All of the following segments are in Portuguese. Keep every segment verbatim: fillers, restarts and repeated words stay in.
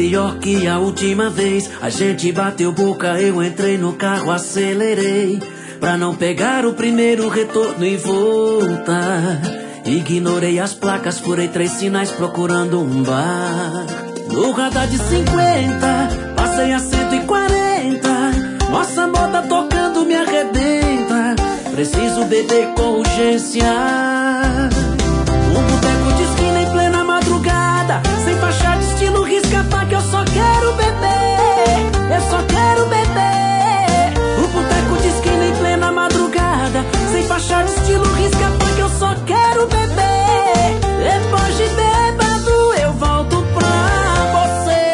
pior que a última vez. A gente bateu boca, eu entrei no carro, acelerei pra não pegar o primeiro retorno e voltar. Ignorei as placas, furei três sinais procurando um bar. No radar de cinquenta, passei a cento e quarenta. Nossa moda tocando me arrebenta. Preciso beber com urgência. Um boteco de esquina em plena madrugada, sem faixa de estilo risca-faca. Eu só quero beber, eu só quero beber. Um boteco de esquina em plena madrugada, sem faixa de estilo risca-faca. Eu só quero beber. Depois de bêbado eu volto pra você.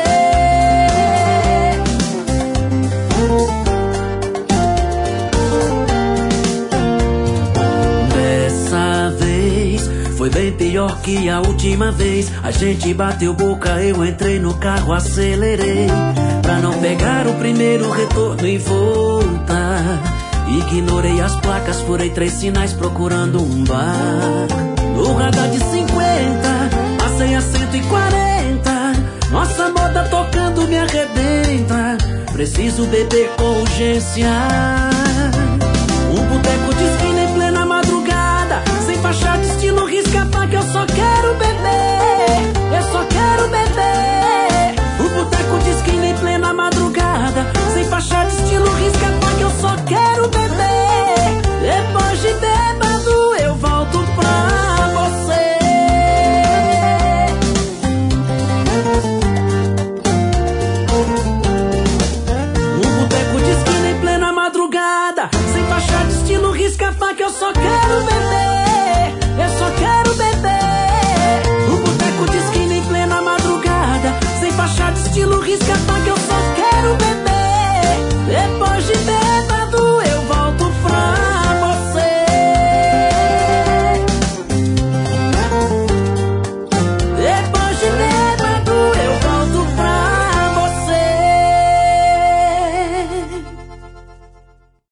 Dessa vez foi bem pior que a última vez. A gente bateu boca, eu entrei no carro, acelerei pra não pegar o primeiro retorno e voltar. Ignorei as placas, furei três sinais procurando um bar. No radar de cinquenta, passei a cento e quarenta. Nossa moda tocando me arrebenta. Preciso beber com urgência. Um boteco de esquina em plena madrugada, sem faixa de estilo risca-faca. Eu só quero beber.